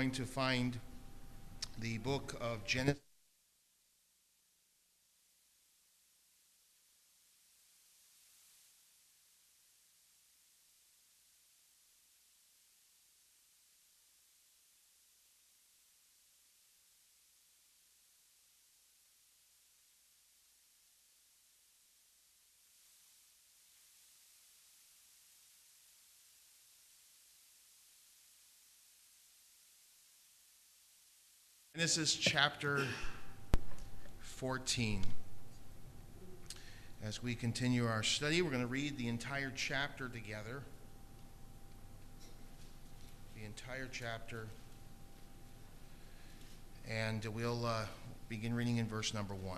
going to find the book of Genesis. Genesis chapter 14. As we continue our study, we're going to read the entire chapter together. The entire chapter. And we'll begin reading in verse number 1.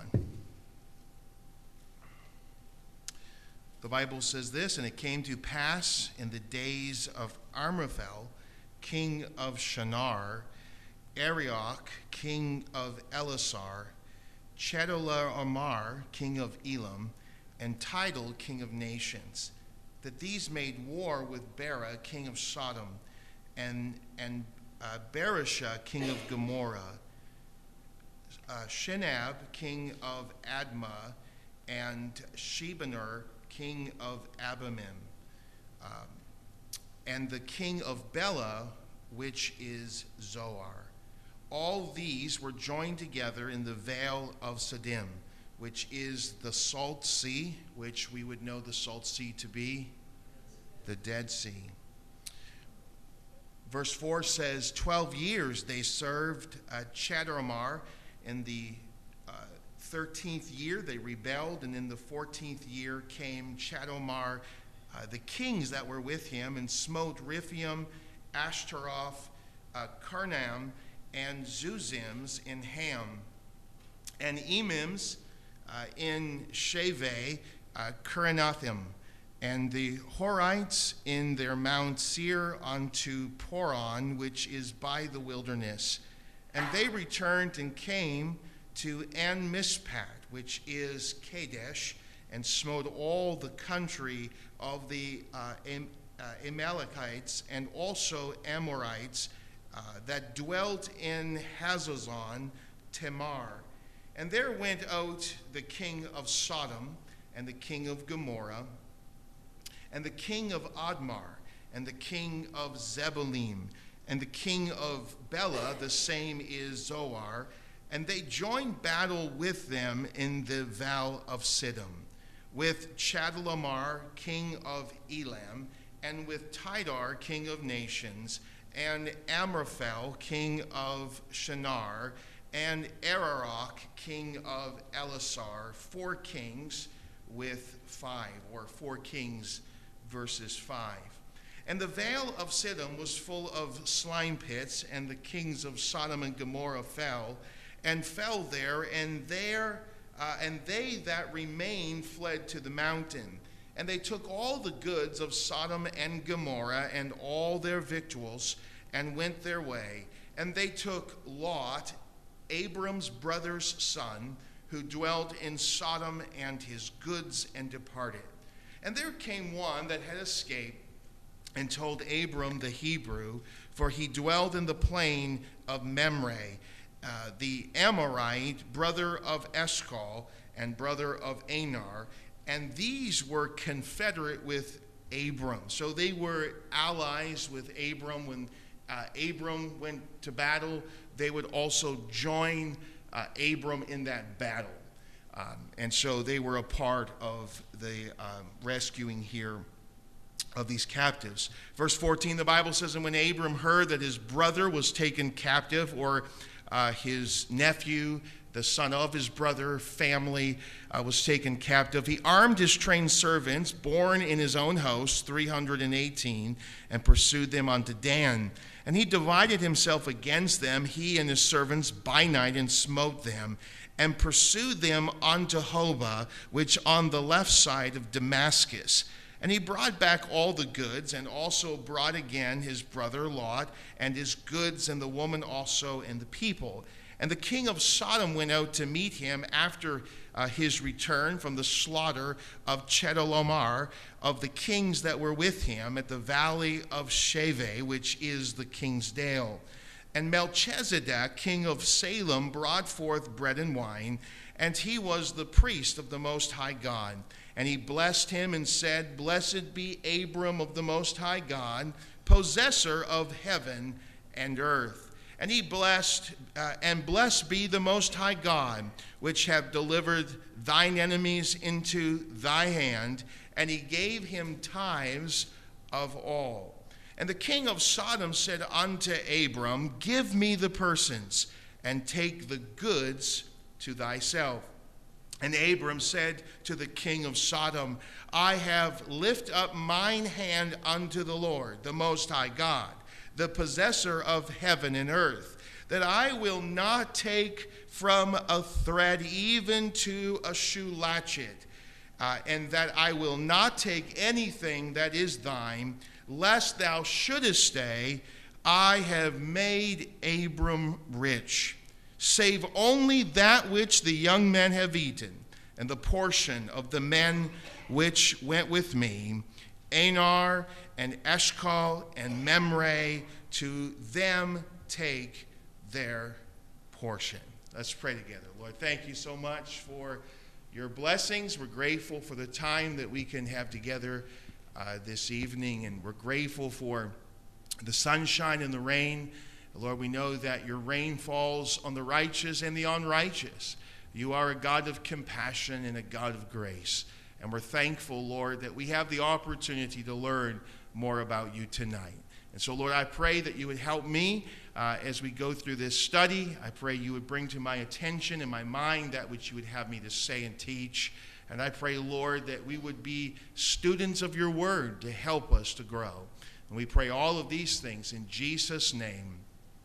The Bible says this, "And it came to pass in the days of Amraphel, king of Shinar, Arioch, king of Elasar, Chedorlaomer, king of Elam, and Tidal, king of nations, that these made war with Bera, king of Sodom, and Bereshah, king of Gomorrah, Shinab, king of Admah, and Shebanur, king of Abamim, and the king of Bela, which is Zoar. All these were joined together in the vale of Siddim, which is the Salt Sea, which we would know the Salt Sea to be the Dead Sea." Verse 4 says, 12 years they served Chedorlaomer. In the 13th year they rebelled, and in the 14th year came Chedorlaomer, the kings that were with him, and smote Rephaim, Ashtaroth, Karnam, and Zuzims in Ham, and Emims in Shaveh, Keranathim, and the Horites in their Mount Seir unto Poron, which is by the wilderness. And they returned and came to En-Mishpat, which is Kadesh, and smote all the country of the Amalekites and also Amorites that dwelt in Hazazon Tamar. And there went out the king of Sodom, and the king of Gomorrah, and the king of Admar, and the king of Zebolim, and the king of Bela, the same is Zoar, and they joined battle with them in the vale of Siddim, with Chedorlaomer, king of Elam, and with Tidal, king of nations, and Amraphel, king of Shinar, and Arioch, king of Elasar, 4 kings with 5, or 4 kings verses 5. And the vale of Siddim was full of slime pits, and the kings of Sodom and Gomorrah fell there, and they that remained fled to the mountain. And they took all the goods of Sodom and Gomorrah and all their victuals, and went their way. And they took Lot, Abram's brother's son, who dwelt in Sodom, and his goods, and departed. And there came one that had escaped, and told Abram the Hebrew, for he dwelled in the plain of Mamre, the Amorite, brother of Eshcol, and brother of Anar, and these were confederate with Abram. So they were allies with Abram. When Abram went to battle, they would also join Abram in that battle. And so they were a part of the rescuing here of these captives. Verse 14, the Bible says, "And when Abram heard that his brother was taken captive, or his nephew, the son of his brother, family, was taken captive, he armed his trained servants, born in his own house, 318, and pursued them unto Dan. And he divided himself against them, he and his servants, by night, and smote them, and pursued them unto Hobah, which on the left side of Damascus. And he brought back all the goods, and also brought again his brother Lot, and his goods, and the woman also, and the people. And the king of Sodom went out to meet him after his return from the slaughter of Chedorlaomer, of the kings that were with him, at the valley of Shaveh, which is the king's dale. And Melchizedek, king of Salem, brought forth bread and wine, and he was the priest of the Most High God. And he blessed him and said, Blessed be Abram of the Most High God, possessor of heaven and earth. And he blessed, and blessed be the Most High God, which have delivered thine enemies into thy hand. And he gave him tithes of all. And the king of Sodom said unto Abram, Give me the persons, and take the goods to thyself. And Abram said to the king of Sodom, I have lifted up mine hand unto the Lord, the Most High God, the possessor of heaven and earth, that I will not take from a thread even to a shoe latchet, and that I will not take anything that is thine, lest thou shouldest say, I have made Abram rich, save only that which the young men have eaten, and the portion of the men which went with me, Anar and Eshcol and Memre, to them take their portion. Let's pray together. Lord, thank you so much for your blessings. We're grateful for the time that we can have together this evening, and we're grateful for the sunshine and the rain. Lord, we know that your rain falls on the righteous and the unrighteous. You are a God of compassion and a God of grace, and we're thankful, Lord, that we have the opportunity to learn more about you tonight. And so, Lord, I pray that you would help me as we go through this study. I pray you would bring to my attention and my mind that which you would have me to say and teach. And I pray, Lord, that we would be students of your word to help us to grow. And we pray all of these things in Jesus' name.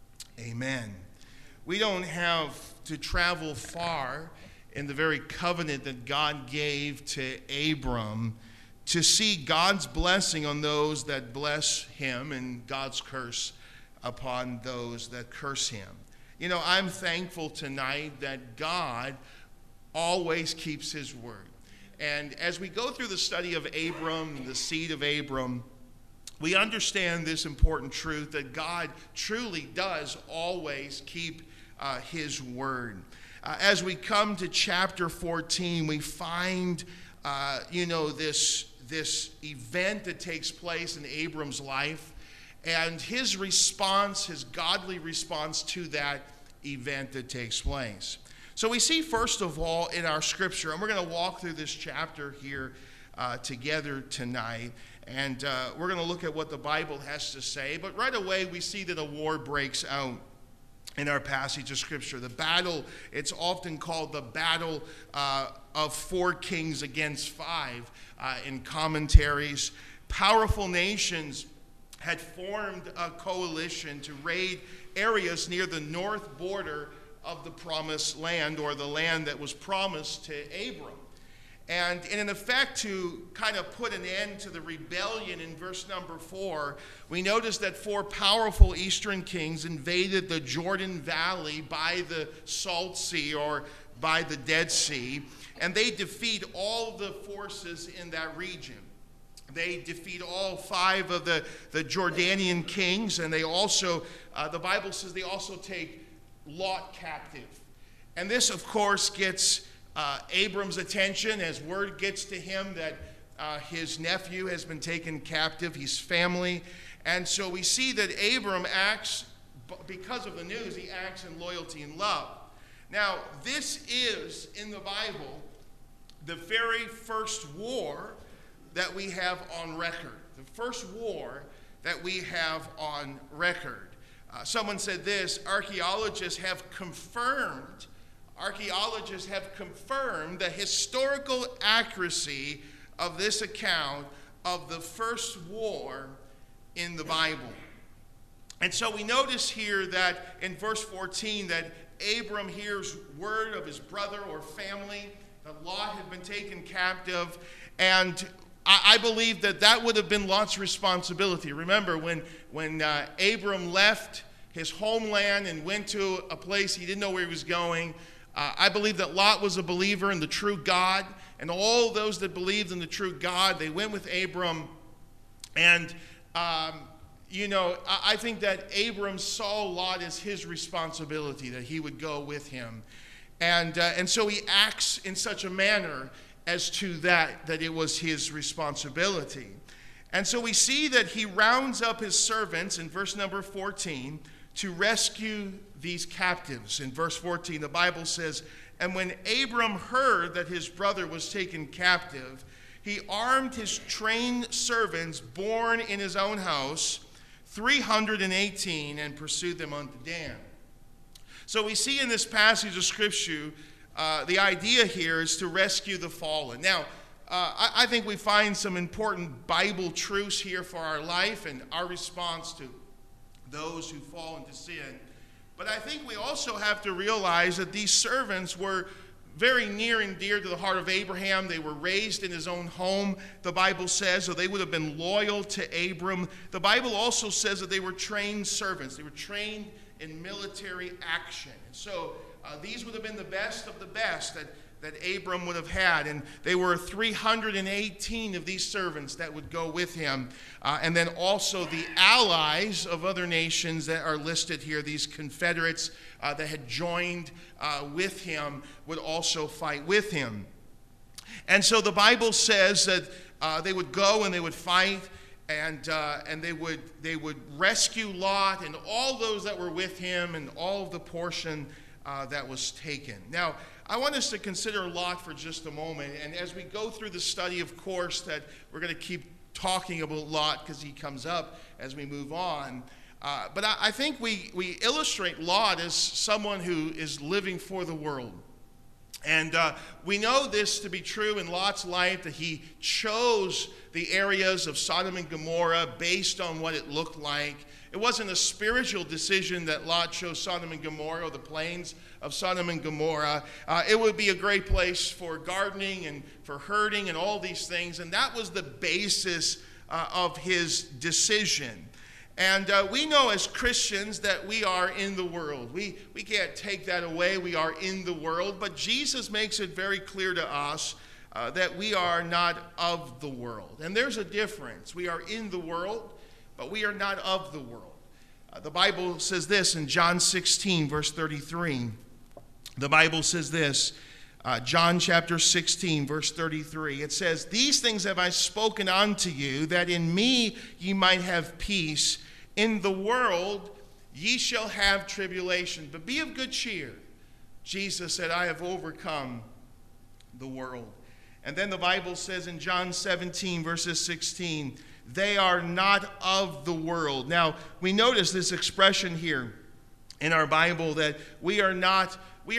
Amen. We don't have to travel far in the very covenant that God gave to Abram to see God's blessing on those that bless him and God's curse upon those that curse him. You know, I'm thankful tonight that God always keeps his word. And as we go through the study of Abram, the seed of Abram, we understand this important truth that God truly does always keep his word. As we come to chapter 14, we find, this event that takes place in Abram's life, and his response, his godly response to that event that takes place. So we see, first of all, in our scripture, and we're going to walk through this chapter here together tonight, and we're going to look at what the Bible has to say. But right away, we see that a war breaks out in our passage of scripture. The battle, it's often called the battle of 4 kings against 5 in commentaries. Powerful nations had formed a coalition to raid areas near the north border of the promised land, or the land that was promised to Abram. And in effect, to kind of put an end to the rebellion, in verse number 4, we notice that 4 powerful eastern kings invaded the Jordan Valley by the Salt Sea, or by the Dead Sea, and they defeat all the forces in that region. They defeat all 5 of the Jordanian kings, and they also, the Bible says, they also take Lot captive. And this, of course, gets Abram's attention as word gets to him that his nephew has been taken captive, his family. And so we see that Abram acts, because of the news, he acts in loyalty and love. Now, this is, in the Bible, the very first war that we have on record. The first war that we have on record. Someone said this: archaeologists have confirmed the historical accuracy of this account of the first war in the Bible. And so we notice here that in verse 14 that Abram hears word of his brother or family, that Lot had been taken captive, and I believe that would have been Lot's responsibility. Remember, when Abram left his homeland and went to a place he didn't know where he was going, I believe that Lot was a believer in the true God, and all those that believed in the true God, they went with Abram, and I think that Abram saw Lot as his responsibility, that he would go with him. And so he acts in such a manner as to that it was his responsibility. And so we see that he rounds up his servants in verse number 14 to rescue these captives. In verse 14, the Bible says, "And when Abram heard that his brother was taken captive, he armed his trained servants born in his own house, 318, and pursued them unto Dan." So we see in this passage of Scripture, the idea here is to rescue the fallen. Now, I think we find some important Bible truths here for our life and our response to those who fall into sin. But I think we also have to realize that these servants were very near and dear to the heart of Abraham. They were raised in his own home, the Bible says, so they would have been loyal to Abram. The Bible also says that they were trained servants. They were trained in military action. And so these would have been the best of the best that Abram would have had. And they were 318 of these servants that would go with him. And then also the allies of other nations that are listed here, these confederates that had joined with him, would also fight with him. And so the Bible says that they would go and they would fight, and they would rescue Lot and all those that were with him and all of the portion that was taken. Now, I want us to consider Lot for just a moment. And as we go through the study, of course, that we're going to keep talking about Lot because he comes up as we move on. But I think we illustrate Lot as someone who is living for the world. And we know this to be true in Lot's life, that he chose the areas of Sodom and Gomorrah based on what it looked like. It wasn't a spiritual decision that Lot chose Sodom and Gomorrah, or the plains of Sodom and Gomorrah. It would be a great place for gardening and for herding and all these things. And that was the basis of his decision. And we know as Christians that we are in the world. We can't take that away. We are in the world. But Jesus makes it very clear to us that we are not of the world. And there's a difference. We are in the world, but we are not of the world. The Bible says this in John 16, verse 33. The Bible says this, John chapter 16, verse 33. It says, "These things have I spoken unto you, that in me ye might have peace. In the world ye shall have tribulation, but be of good cheer." Jesus said, "I have overcome the world." And then the Bible says in John 17, verses 16, "They are not of the world." Now, we notice this expression here in our Bible that we are not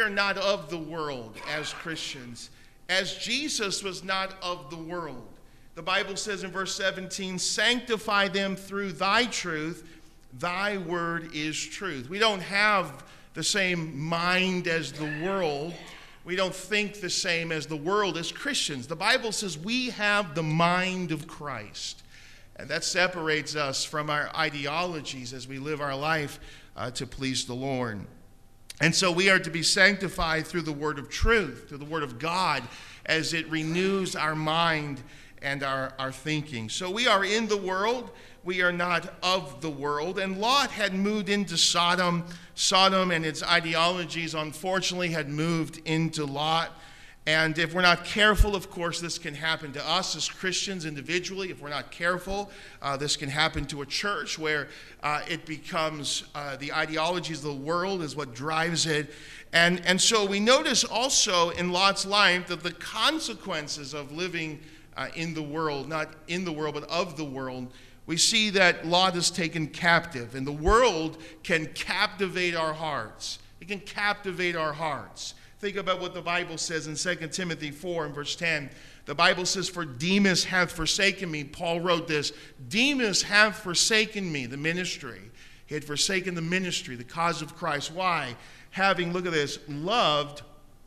of the world as Christians, as Jesus was not of the world. The Bible says in verse 17, "Sanctify them through thy truth, thy word is truth." We don't have the same mind as the world. We don't think the same as the world as Christians. The Bible says we have the mind of Christ. And that separates us from our ideologies as we live our life to please the Lord. And so we are to be sanctified through the word of truth, through the word of God, as it renews our mind and our thinking. So we are in the world. We are not of the world. And Lot had moved into Sodom. Sodom and its ideologies, unfortunately, had moved into Lot. And if we're not careful, of course, this can happen to us as Christians individually. If we're not careful, this can happen to a church where it becomes the ideologies of the world is what drives it. And so we notice also in Lot's life that the consequences of living in the world, not in the world, but of the world, we see that Lot is taken captive. And the world can captivate our hearts. It can captivate our hearts. Think about what the Bible says in 2 Timothy 4 and verse 10. The Bible says, "For Demas hath forsaken me." Paul wrote this. Demas hath forsaken me, the ministry. He had forsaken the ministry, the cause of Christ. Why? Having, look at this, loved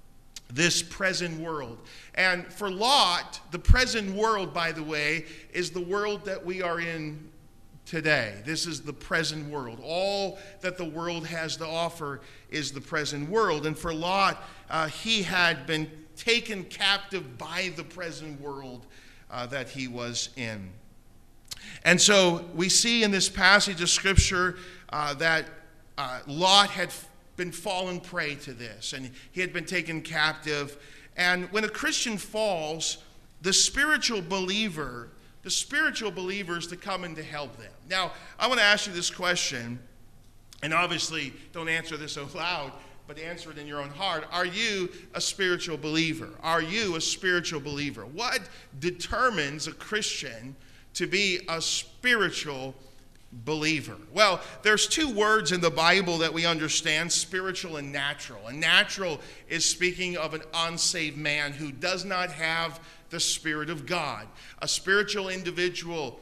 this present world. And for Lot, the present world, by the way, is the world that we are in today. This is the present world. All that the world has to offer is the present world. And for Lot, he had been taken captive by the present world that he was in. And so we see in this passage of Scripture that Lot had been fallen prey to this, and he had been taken captive. And when a Christian falls, the spiritual believer is to come in to help them. Now, I want to ask you this question, and obviously don't answer this out loud, but answer it in your own heart. Are you a spiritual believer? Are you a spiritual believer? What determines a Christian to be a spiritual believer? Well, there's two words in the Bible that we understand, spiritual and natural. And natural is speaking of an unsaved man who does not have the Spirit of God. A spiritual individual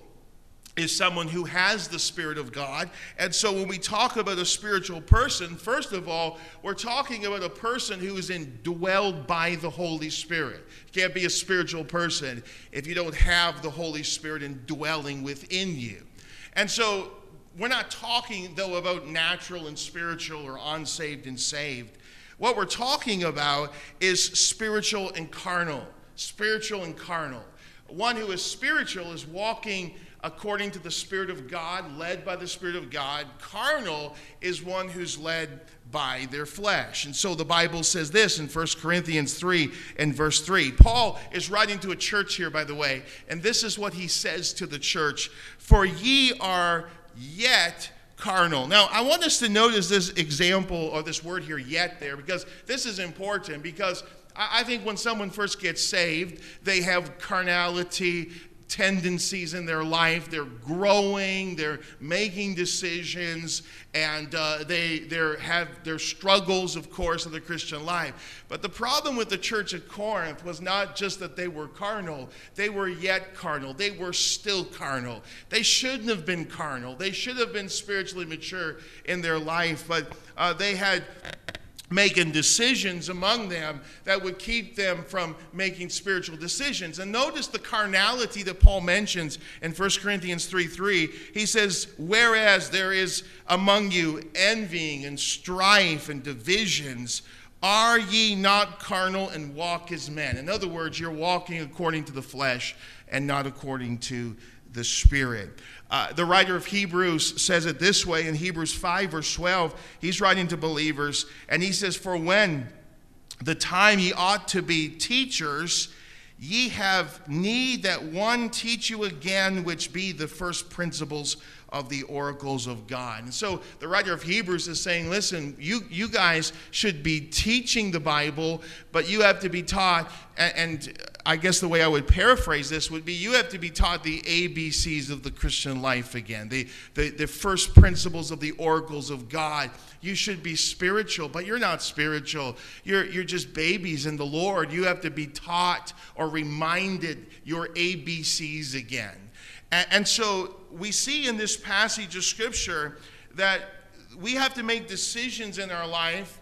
is someone who has the Spirit of God. And so when we talk about a spiritual person, first of all, we're talking about a person who is indwelled by the Holy Spirit. You can't be a spiritual person if you don't have the Holy Spirit indwelling within you. And so we're not talking, though, about natural and spiritual or unsaved and saved. What we're talking about is spiritual and carnal. Spiritual and carnal. One who is spiritual is walking according to the Spirit of God, led by the Spirit of God. Carnal is one who's led by their flesh. And so the Bible says this in 1 Corinthians 3 and verse 3. Paul is writing to a church here, by the way, and this is what he says to the church. For ye are yet carnal. Now, I want us to notice this example, or this word here, yet, there, because this is important, because I think when someone first gets saved, they have carnality tendencies in their life. They're growing, they're making decisions, and they have their struggles, of course, of the Christian life. But the problem with the church at Corinth was not just that they were carnal. They were yet carnal. They were still carnal. They shouldn't have been carnal. They should have been spiritually mature in their life, but they had making decisions among them that would keep them from making spiritual decisions. And notice the carnality that Paul mentions in 1 Corinthians 3:3. He says, whereas there is among you envying and strife and divisions, are ye not carnal and walk as men? In other words, you're walking according to the flesh and not according to the Spirit. The writer of Hebrews says it this way in Hebrews 5 verse 12. He's writing to believers, and he says, for when the time ye ought to be teachers, ye have need that one teach you again, which be the first principles of the oracles of God. And so the writer of Hebrews is saying, listen, you guys should be teaching the Bible, but you have to be taught, and I guess the way I would paraphrase this would be, you have to be taught the ABCs of the Christian life again, the first principles of the oracles of God. You should be spiritual, but you're not spiritual. You're just babies in the Lord. You have to be taught or reminded your ABCs again. And so we see in this passage of Scripture that we have to make decisions in our life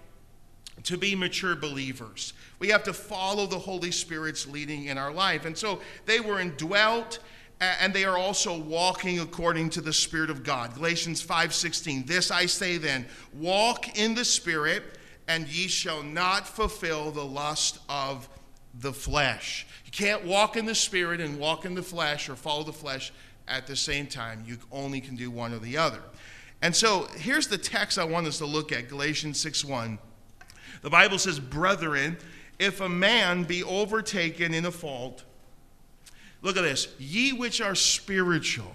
to be mature believers. We have to follow the Holy Spirit's leading in our life. And so they were indwelt, and they are also walking according to the Spirit of God. Galatians 5:16, this I say then, walk in the Spirit, and ye shall not fulfill the lust of the flesh. You can't walk in the Spirit and walk in the flesh or follow the flesh at the same time. You only can do one or the other. And so here's the text I want us to look at, Galatians 6:1. The Bible says, brethren, if a man be overtaken in a fault, look at this, ye which are spiritual,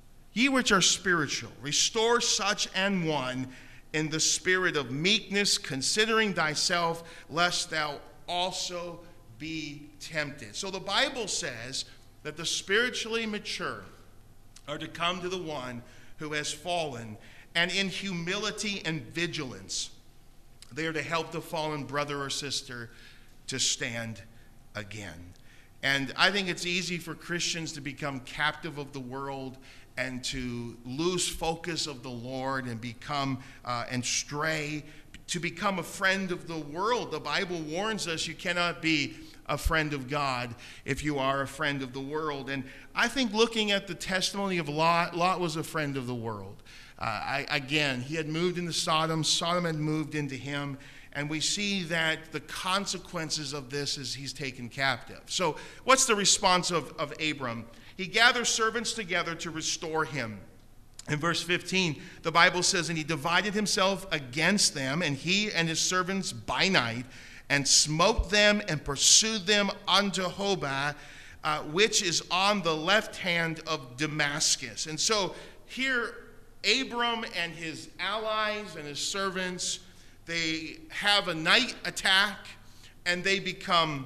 restore such an one in the spirit of meekness, considering thyself, lest thou also be tempted. So the Bible says that the spiritually mature are to come to the one who has fallen, and in humility and vigilance, they are to help the fallen brother or sister to stand again. And I think it's easy for Christians to become captive of the world and to lose focus of the Lord and become and stray, to become a friend of the world. The Bible warns us you cannot be a friend of God if you are a friend of the world. And I think looking at the testimony of Lot, Lot was a friend of the world. Again, he had moved into Sodom. Sodom had moved into him. And we see that the consequences of this is he's taken captive. So what's the response of Abram? he gathers servants together to restore him. In verse 15, the Bible says, and he divided himself against them, and he and his servants by night, and smote them and pursued them unto Hobah, which is on the left hand of Damascus. And so here, Abram and his allies and his servants, they have a night attack, and they become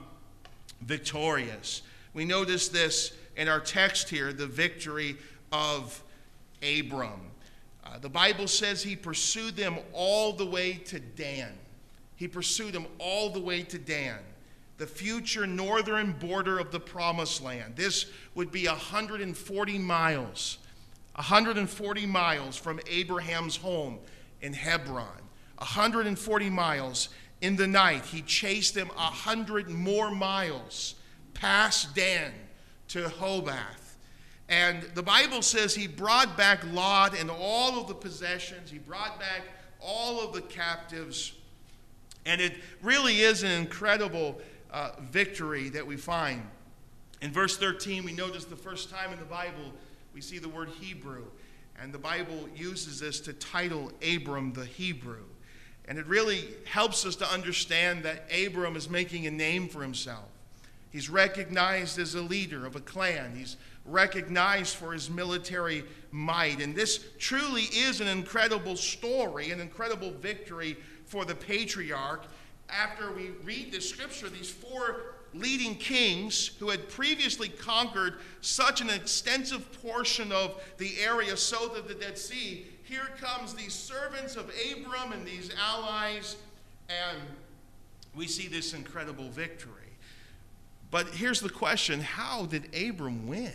victorious. We notice this in our text here, the victory of Abram. The Bible says he pursued them all the way to Dan. He pursued them all the way to Dan, the future northern border of the Promised Land. This would be 140 miles. 140 miles from Abraham's home in Hebron. 140 miles. In the night, he chased them 100 more miles past Dan to Hobath. And the Bible says he brought back Lot and all of the possessions. He brought back all of the captives. And it really is an incredible victory that we find. In verse 13, we notice the first time in the Bible we see the word Hebrew. And the Bible uses this to title Abram the Hebrew. And it really helps us to understand that Abram is making a name for himself. He's recognized as a leader of a clan. He's recognized for his military might. And this truly is an incredible story, an incredible victory for the patriarch. After we read the scripture, these four leading kings who had previously conquered such an extensive portion of the area south of the Dead Sea, here comes these servants of Abram and these allies, and we see this incredible victory. But here's the question: how did Abram win?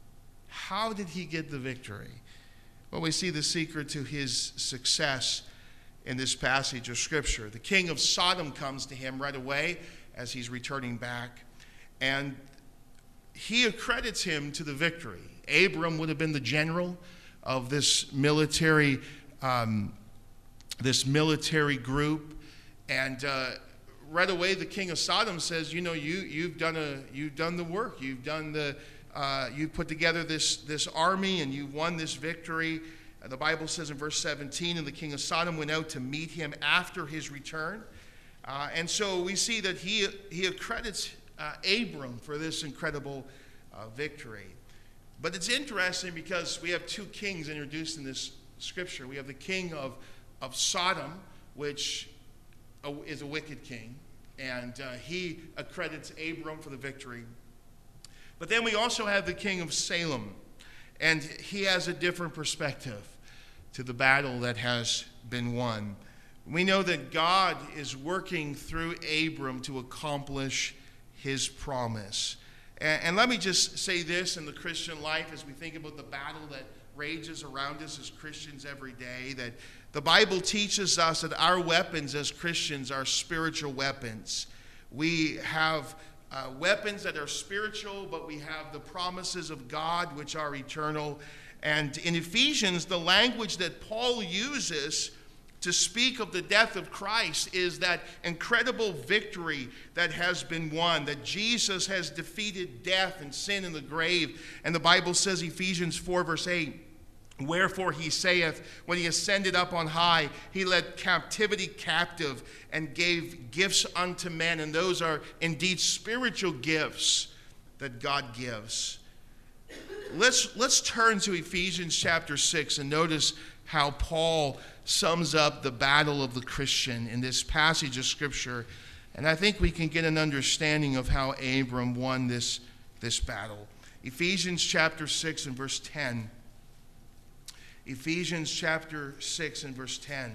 How did he get the victory? Well, we see the secret to his success in this passage of Scripture. The king of Sodom comes to him right away as he's returning back, and he accredits him to the victory. Abram would have been the general of this military group, and right away the king of Sodom says, you know, you've done the work, you've put together this army, and you've won this victory. The Bible says in verse 17, and the king of Sodom went out to meet him after his return. And so we see that he accredits Abram for this incredible victory. But it's interesting because we have two kings introduced in this scripture. We have the king of Sodom, which is a wicked king, and he accredits Abram for the victory. But then we also have the king of Salem, and he has a different perspective to the battle that has been won. We know that God is working through Abram to accomplish his promise. And let me just say this in the Christian life as we think about the battle that rages around us as Christians every day, that the Bible teaches us that our weapons as Christians are spiritual weapons. We have weapons that are spiritual, but we have the promises of God which are eternal. And in Ephesians, the language that Paul uses to speak of the death of Christ is that incredible victory that has been won, that Jesus has defeated death and sin in the grave. And the Bible says, Ephesians 4 verse 8, wherefore he saith, when he ascended up on high, he led captivity captive and gave gifts unto men. And those are indeed spiritual gifts that God gives. Let's turn to Ephesians chapter 6 and notice how Paul sums up the battle of the Christian in this passage of Scripture. And I think we can get an understanding of how Abram won this battle. Ephesians chapter 6 and verse 10. Ephesians chapter 6 and verse 10.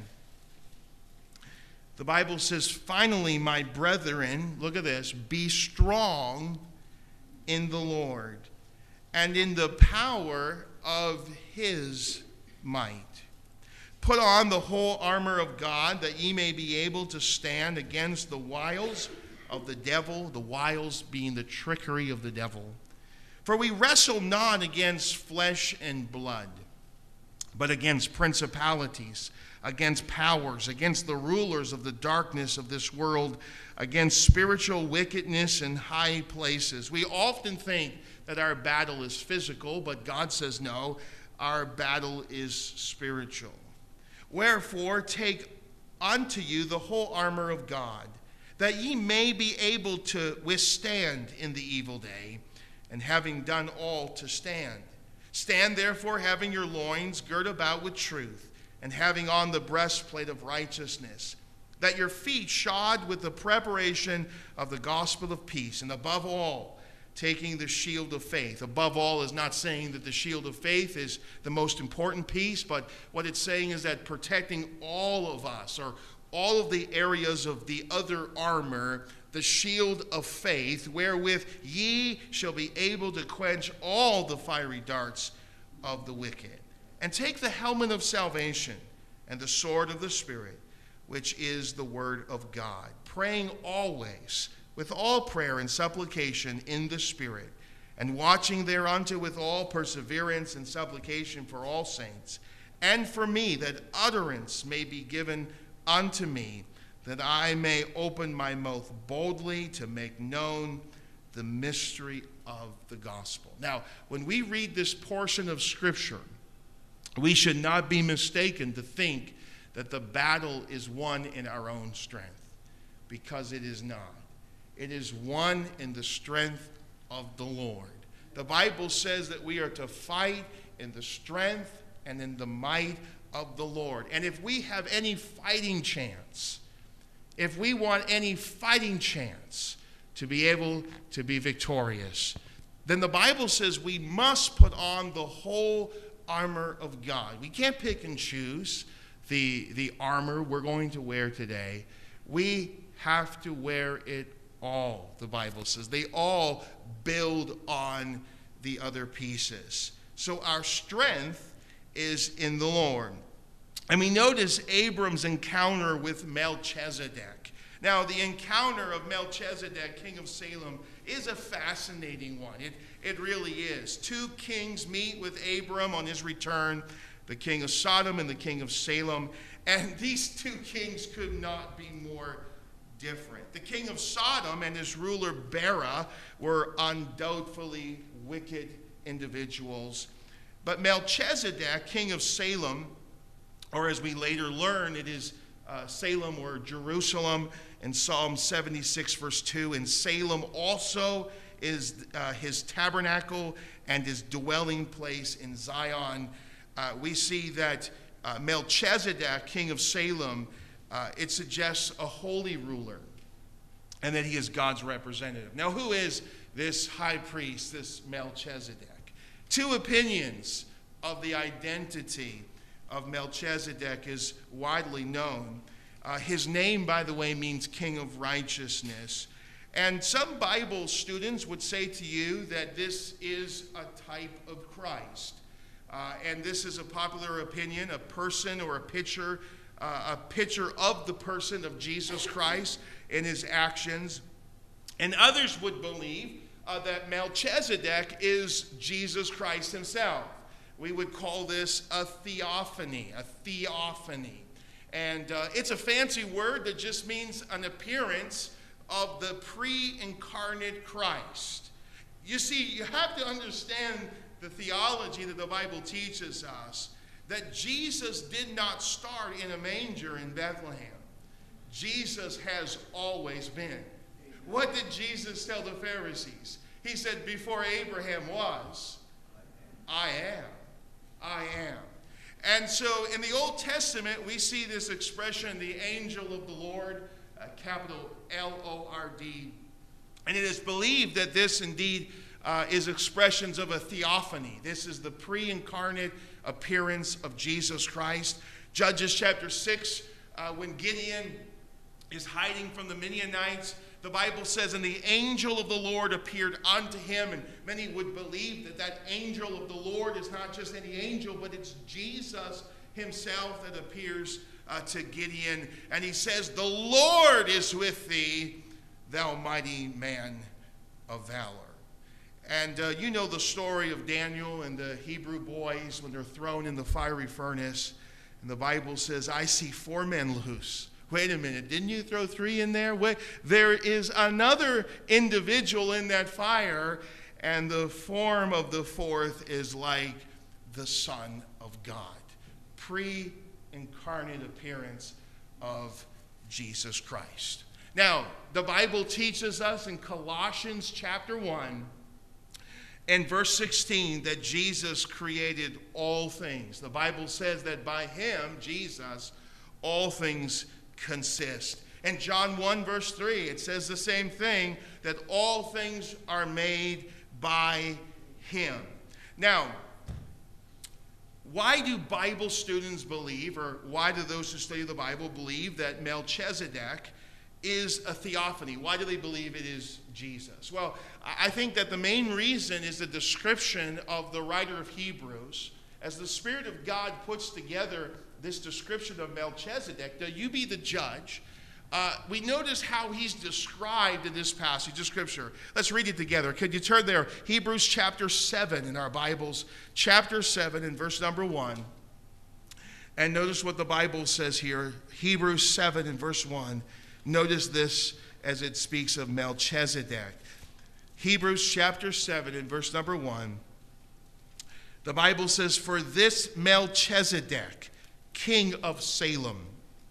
The Bible says, finally, my brethren, look at this, be strong in the Lord and in the power of his might. Put on the whole armor of God, that ye may be able to stand against the wiles of the devil, the wiles being the trickery of the devil. For we wrestle not against flesh and blood, but against principalities, against powers, against the rulers of the darkness of this world, against spiritual wickedness in high places. We often think that our battle is physical, but God says no, our battle is spiritual. Wherefore, take unto you the whole armor of God, that ye may be able to withstand in the evil day, and having done all to stand. Stand therefore, having your loins girt about with truth, and having on the breastplate of righteousness, that your feet shod with the preparation of the gospel of peace, and above all, taking the shield of faith. Above all is not saying that the shield of faith is the most important piece, but what it's saying is that protecting all of us, or all of the areas of the other armor, the shield of faith, wherewith ye shall be able to quench all the fiery darts of the wicked. And take the helmet of salvation and the sword of the Spirit, which is the word of God, praying always with all prayer and supplication in the Spirit, and watching thereunto with all perseverance and supplication for all saints, and for me, that utterance may be given unto me, that I may open my mouth boldly to make known the mystery of the gospel. Now, when we read this portion of Scripture, we should not be mistaken to think that the battle is won in our own strength, because it is not. It is won in the strength of the Lord. The Bible says that we are to fight in the strength and in the might of the Lord. And if we have any fighting chance, if we want any fighting chance to be able to be victorious, then the Bible says we must put on the whole armor of God. We can't pick and choose the armor we're going to wear today. We have to wear it all, the Bible says. They all build on the other pieces. So our strength is in the Lord. And we notice Abram's encounter with Melchizedek. Now, the encounter of Melchizedek, king of Salem, is a fascinating one. It really is. Two kings meet with Abram on his return, the king of Sodom and the king of Salem. And these two kings could not be more different. The king of Sodom and his ruler Bera were undoubtedly wicked individuals. But Melchizedek, king of Salem, or as we later learn, it is Salem or Jerusalem in Psalm 76, verse 2. And Salem also is his tabernacle and his dwelling place in Zion. We see that Melchizedek, king of Salem, it suggests a holy ruler, and that he is God's representative. Now, who is this high priest, this Melchizedek? Two opinions of the identity of Melchizedek is widely known. His name, by the way, means king of righteousness. And some Bible students would say to you that this is a type of Christ. And this is a popular opinion, a person or a picture of the person of Jesus Christ in his actions. And others would believe that Melchizedek is Jesus Christ himself. We would call this a theophany, And it's a fancy word that just means an appearance of the pre-incarnate Christ. You see, you have to understand the theology that the Bible teaches us, that Jesus did not start in a manger in Bethlehem. Jesus has always been. What did Jesus tell the Pharisees? He said, before Abraham was, I am. I am. And so in the Old Testament, we see this expression, the angel of the Lord, capital L-O-R-D. And it is believed that this indeed is expressions of a theophany. This is the pre-incarnate appearance of Jesus Christ. Judges chapter 6, when Gideon is hiding from the Midianites, the Bible says, and the angel of the Lord appeared unto him. And many would believe that that angel of the Lord is not just any angel, but it's Jesus himself that appears to Gideon. And he says, the Lord is with thee, thou mighty man of valor. And you know the story of Daniel and the Hebrew boys when they're thrown in the fiery furnace. And the Bible says, I see 4 men loose. Wait a minute, didn't you throw 3 in there? Wait, there is another individual in that fire, and the form of the 4th is like the Son of God. Pre-incarnate appearance of Jesus Christ. Now, the Bible teaches us in Colossians chapter 1 and verse 16 that Jesus created all things. The Bible says that by him, Jesus, all things consist. In John 1 verse 3, it says the same thing, that all things are made by him. Now, why do Bible students believe, or why do those who study the Bible believe that Melchizedek is a theophany? Why do they believe it is Jesus? Well, I think that the main reason is the description of the writer of Hebrews. As the Spirit of God puts together this description of Melchizedek, now you be the judge. We notice how he's described in this passage of Scripture. Let's read it together. Could you turn there? Hebrews chapter 7 in our Bibles. Chapter 7 and verse number 1. And notice what the Bible says here. Hebrews 7 and verse 1. Notice this as it speaks of Melchizedek. Hebrews chapter 7 and verse number 1. The Bible says, for this Melchizedek, king of Salem,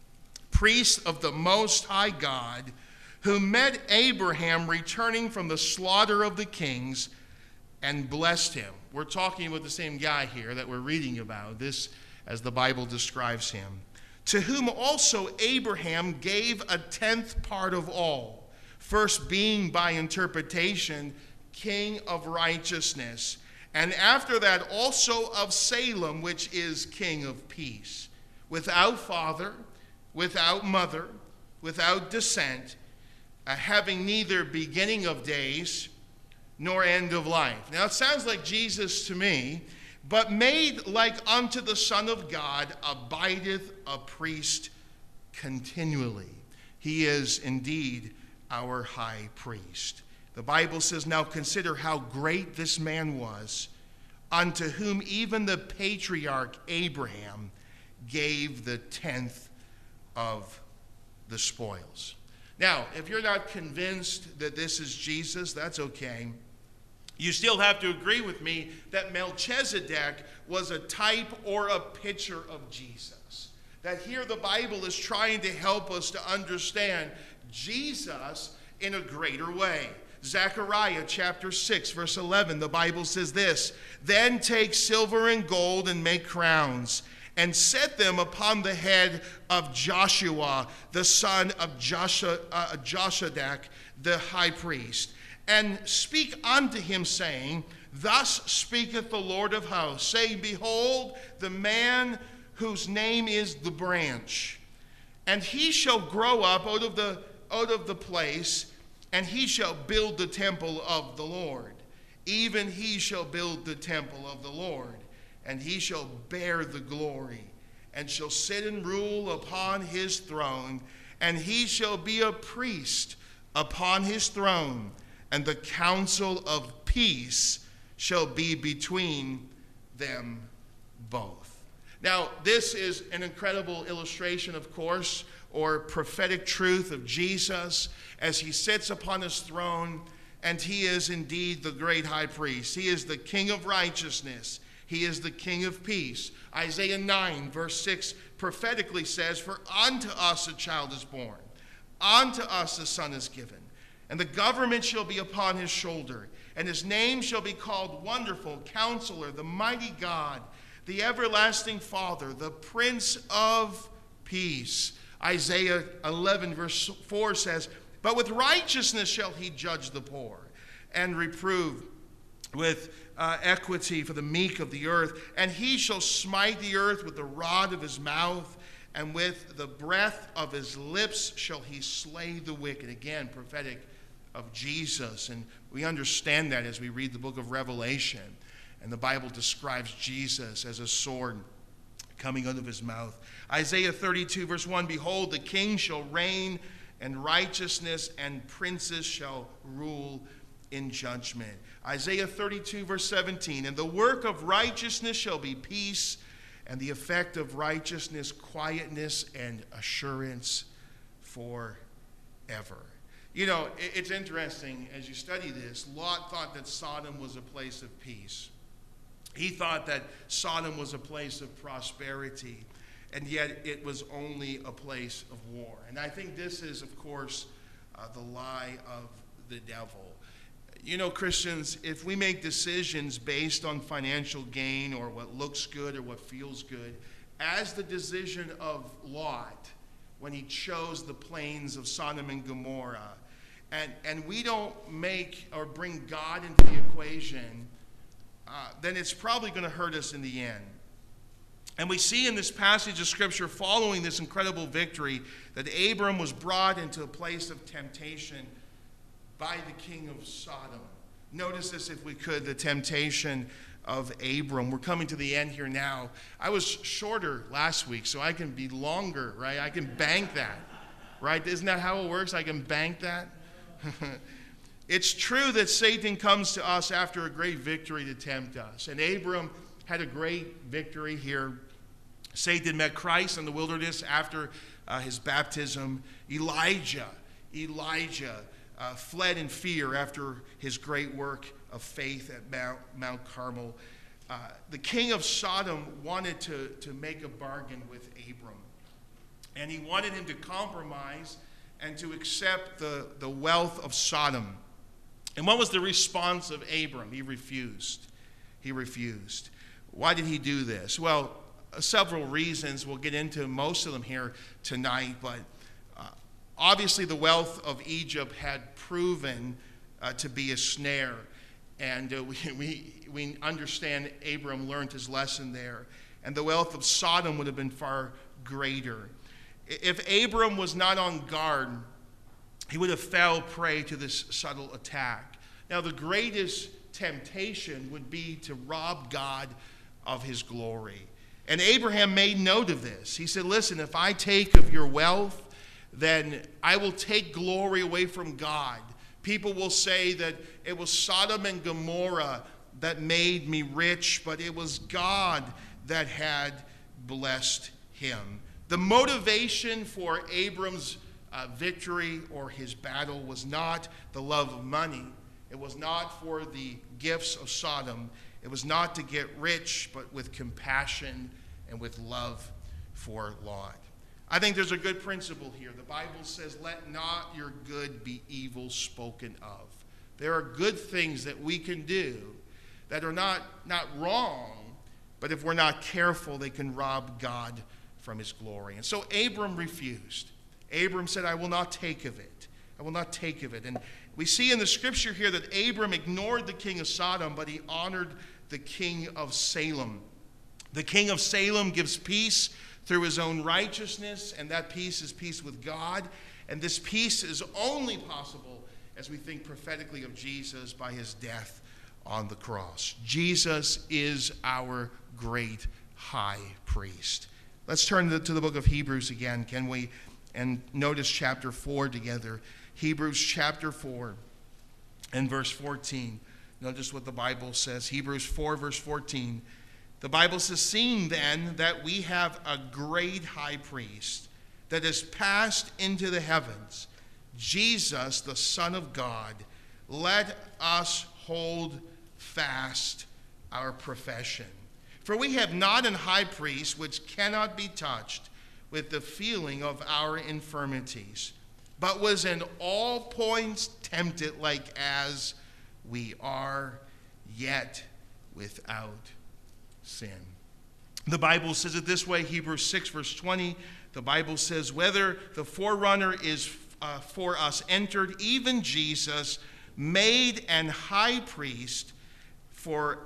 priest of the Most High God, who met Abraham returning from the slaughter of the kings and blessed him. We're talking about the same guy here that we're reading about, this as the Bible describes him. To whom also Abraham gave a 10th part of all, first being by interpretation king of righteousness, and after that also of Salem, which is king of peace, without father, without mother, without descent, having neither beginning of days nor end of life. Now it sounds like Jesus to me, but made like unto the Son of God, abideth a priest continually. He is indeed our high priest. The Bible says, now consider how great this man was, unto whom even the patriarch Abraham gave the 10th of the spoils. Now, if you're not convinced that this is Jesus, that's okay. You still have to agree with me that Melchizedek was a type or a picture of Jesus. That here the Bible is trying to help us to understand Jesus in a greater way. Zechariah chapter 6 verse 11, the Bible says this, then take silver and gold and make crowns, and set them upon the head of Joshua, the son of Joshadek, the high priest. And speak unto him, saying, thus speaketh the Lord of hosts, saying, behold, the man whose name is the branch, and he shall grow up out of the place, and he shall build the temple of the Lord. Even he shall build the temple of the Lord, and he shall bear the glory, and shall sit and rule upon his throne, and he shall be a priest upon his throne, and the counsel of peace shall be between them both. Now, this is an incredible illustration, of course, or prophetic truth of Jesus as he sits upon his throne, and he is indeed the great high priest. He is the king of righteousness. He is the king of peace. Isaiah 9 verse 6 prophetically says, for unto us a child is born, unto us a son is given, and the government shall be upon his shoulder, and his name shall be called Wonderful, Counselor, the Mighty God, the Everlasting Father, the Prince of Peace. Isaiah 11 verse 4 says, but with righteousness shall he judge the poor, and reprove with equity for the meek of the earth. And he shall smite the earth with the rod of his mouth, and with the breath of his lips shall he slay the wicked. Again, prophetic of Jesus. And we understand that as we read the book of Revelation. And the Bible describes Jesus as a sword coming out of his mouth. Isaiah 32 verse 1, behold, the king shall reign in righteousness, and princes shall rule in judgment. Isaiah 32 verse 17, and the work of righteousness shall be peace, and the effect of righteousness, quietness, and assurance forever. You know, it's interesting as you study this. Lot thought that Sodom was a place of peace. He thought that Sodom was a place of prosperity, and yet it was only a place of war. And I think this is, of course, the lie of the devil. You know, Christians, if we make decisions based on financial gain or what looks good or what feels good, as the decision of Lot when he chose the plains of Sodom and Gomorrah, and we don't make or bring God into the equation, then it's probably going to hurt us in the end. And we see in this passage of Scripture, following this incredible victory, that Abram was brought into a place of temptation by the king of Sodom. Notice this, if we could, the temptation of Abram. We're coming to the end here now. I was shorter last week, so I can be longer, right? I can bank that, right? Isn't that how it works? I can bank that. It's true that Satan comes to us after a great victory to tempt us. And Abram had a great victory here. Satan met Christ in the wilderness after his baptism. Elijah fled in fear after his great work of faith at Mount Carmel. The king of Sodom wanted to make a bargain with Abram. And he wanted him to compromise and to accept the wealth of Sodom. And what was the response of Abram? He refused. He refused. Why did he do this? Well, several reasons. We'll get into most of them here tonight, but obviously the wealth of Egypt had proven to be a snare, and we understand Abram learned his lesson there, and the wealth of Sodom would have been far greater. If Abram was not on guard, he would have fell prey to this subtle attack. Now, the greatest temptation would be to rob God of his glory. And Abraham made note of this. He said, listen, if I take of your wealth, then I will take glory away from God. People will say that it was Sodom and Gomorrah that made me rich, but it was God that had blessed him. The motivation for Abram's victory or his battle was not the love of money. It was not for the gifts of Sodom. It was not to get rich, but with compassion and with love for Lot. I think there's a good principle here. The Bible says, let not your good be evil spoken of. There are good things that we can do that are not wrong, but if we're not careful, they can rob God from his glory. And so Abram refused. Abram said, I will not take of it. I will not take of it. And we see in the scripture here that Abram ignored the king of Sodom, but he honored the king of Salem. The king of Salem gives peace through his own righteousness, and that peace is peace with God. And this peace is only possible as we think prophetically of Jesus by his death on the cross. Jesus is our great high priest. Let's turn to the book of Hebrews again, can we? And notice chapter 4 together. Hebrews chapter 4 and verse 14. Notice what the Bible says. Hebrews 4 verse 14. The Bible says, seeing then that we have a great high priest that has passed into the heavens, Jesus, the Son of God, let us hold fast our profession. For we have not an high priest which cannot be touched with the feeling of our infirmities, but was in all points tempted like as we are, yet without sin. The Bible says it this way, Hebrews 6 verse 20. The Bible says, whether the forerunner is for us entered, even Jesus, made an high priest forever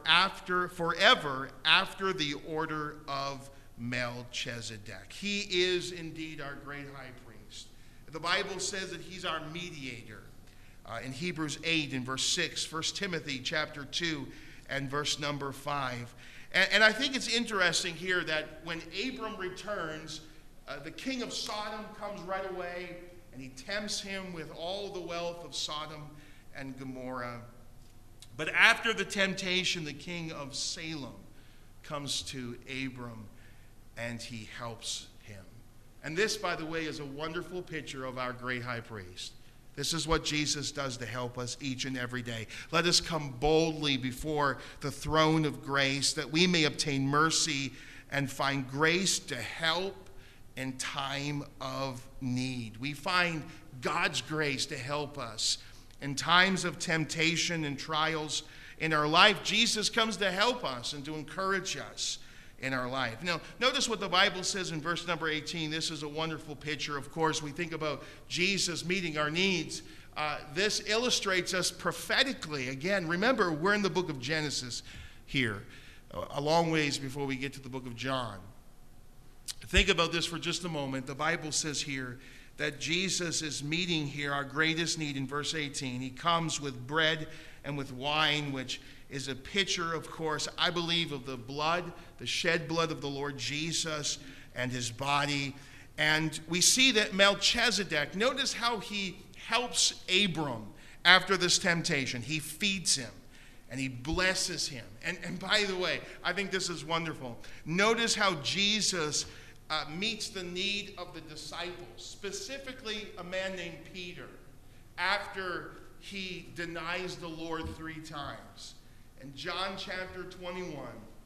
after the order of Melchizedek. He is indeed our great high priest. The Bible says that he's our mediator. In Hebrews 8 and verse 6, 1 Timothy chapter 2 and verse number 5. And I think it's interesting here that when Abram returns, the king of Sodom comes right away and he tempts him with all the wealth of Sodom and Gomorrah. But after the temptation, the king of Salem comes to Abram and he helps him. And this, by the way, is a wonderful picture of our great high priest. This is what Jesus does to help us each and every day. Let us come boldly before the throne of grace that we may obtain mercy and find grace to help in time of need. We find God's grace to help us in times of temptation and trials in our life. Jesus comes to help us and to encourage us in our life. Now, notice what the Bible says in verse number 18. This is a wonderful picture. Of course, we think about Jesus meeting our needs. This illustrates us prophetically. Again, remember, we're in the book of Genesis here, a long ways before we get to the book of John. Think about this for just a moment. The Bible says here that Jesus is meeting here our greatest need in verse 18. He comes with bread and with wine, which is a picture, of course, I believe, of the blood, the shed blood of the Lord Jesus and his body. And we see that Melchizedek, notice how he helps Abram after this temptation. He feeds him and he blesses him. And by the way, I think this is wonderful. Notice how Jesus meets the need of the disciples, specifically a man named Peter, after he denies the Lord 3 times. In John chapter 21,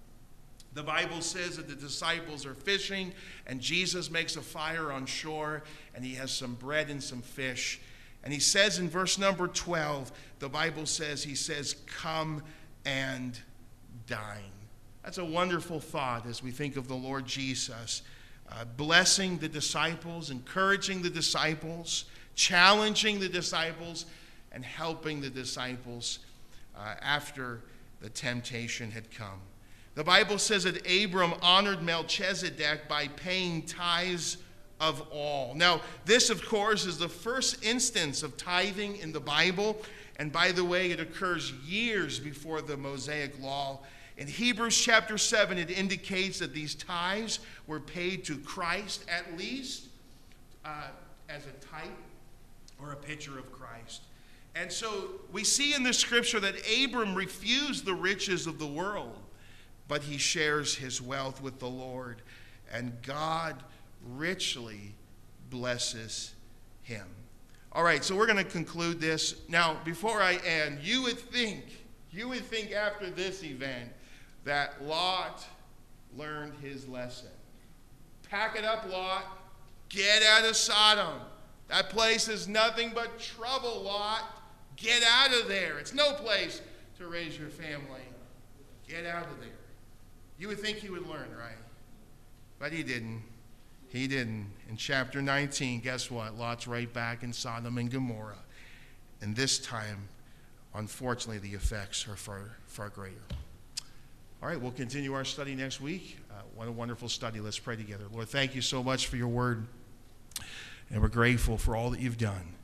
the Bible says that the disciples are fishing, and Jesus makes a fire on shore, and he has some bread and some fish. And he says in verse number 12, the Bible says, he says, "Come and dine." That's a wonderful thought as we think of the Lord Jesus blessing the disciples, encouraging the disciples, challenging the disciples, and helping the disciples after the temptation had come. The Bible says that Abram honored Melchizedek by paying tithes of all. Now, this, of course, is the first instance of tithing in the Bible. And by the way, it occurs years before the Mosaic Law. In Hebrews chapter 7, it indicates that these tithes were paid to Christ, at least as a type or a picture of Christ. And so we see in the scripture that Abram refused the riches of the world, but he shares his wealth with the Lord, and God richly blesses him. All right, so we're going to conclude this. Now, before I end, you would think after this event that Lot learned his lesson. Pack it up, Lot. Get out of Sodom. That place is nothing but trouble, Lot. Get out of there. It's no place to raise your family. Get out of there. You would think he would learn, right? But he didn't. He didn't. In chapter 19, guess what? Lot's right back in Sodom and Gomorrah. And this time, unfortunately, the effects are far greater. All right, we'll continue our study next week. What a wonderful study. Let's pray together. Lord, thank you so much for your word. And we're grateful for all that you've done.